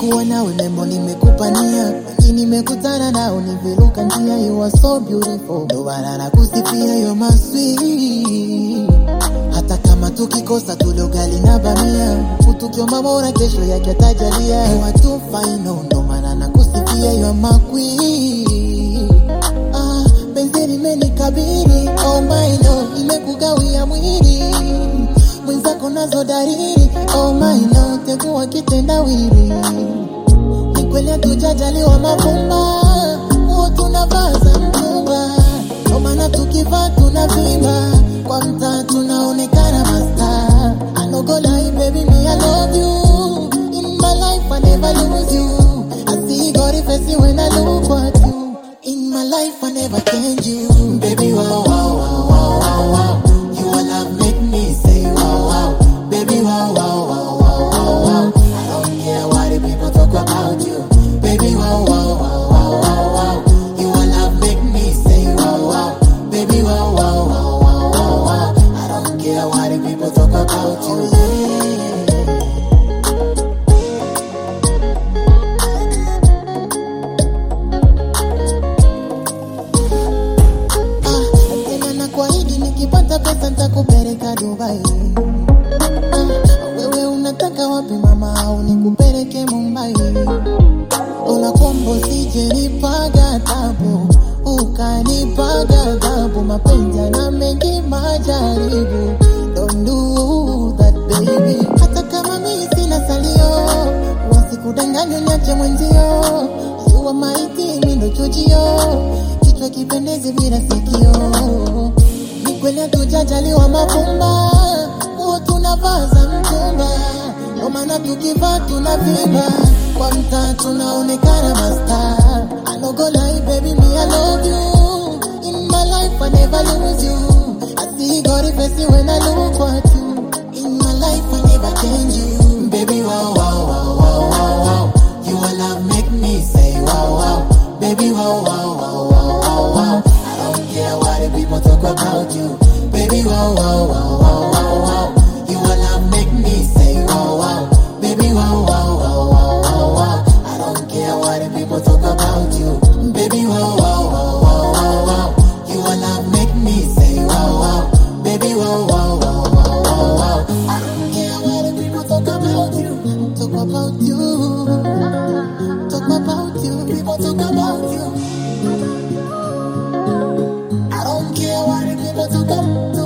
kuwa nawe lembo nimekupania, nimekutana nao niviruka njia. You are so beautiful, ndo maana nakusifia, you're my sweet. Hata kama tukikosa tule ugali na bamia, tukiomba bora kesho yake atajalia. You are too fine, ndo maana nakusifia, you're my queen. Penzi limenikabili, oh my lord, nimekugawia mwili. Mwenzako nazo dalili, oh my lord, tekuwa kitendawili. Ni kweli hatujajaliwa mavumba, huo tunavaza mtumba. Ndo maana tukivaa tunavimba, kwa mtaa tunaonekana mastaa. I no go lie baby, me I love you. In my life I never lose you. I see God face when I look at you. In my life I never change you. Baby wow wow wow wow wow wow. You will love make me say wow wow. Baby wow wow wow wow wow wow. I don't care what the people talk about you. Baby wow wow wow wow wow wow. You will love make me say wow wow. Baby wow wow wow wow wow wow. I don't care what the people talk about you. Nikipata pesa nitakupeleka Dubai. Wewe unataka wapi mama, au nikupeleke Mumbai? Una kombo sije nipaga tabu, ukanipaga tabu. Mapenzi na mengi majaribu, don't do that baby. Hata kama mimi sina salio, wasikudanganye niache mwenzio. You are my team, ndo chujio, kichwa kipendezi bila sikio. Kweli hatujajaliwa mavumba, huo tunavaza mtumba. Ndo maana tukivaa tunavimba, kwa mtaa tunaonekana mastaa. I no go lie baby, me I love you. In my life I never lose you. I see God face when I look at you. In my life I never change you. Baby wow wow wow wow wow wow. You will love make me say wow wow. Baby wow wow wow wow wow wow. I don't care what the people talk about you. Baby wow wow wow wow wow wow. You will love make me say wow wow. Baby wow wow wow wow wow wow. I don't care what the people talk about you. Baby wow wow wow wow wow wow. You will love make me say wow wow. Baby wow wow wow wow wow wow. I don't care what the people talk about you. Talk about you. Talk about you. People talk about you. I don't care what the people talk about.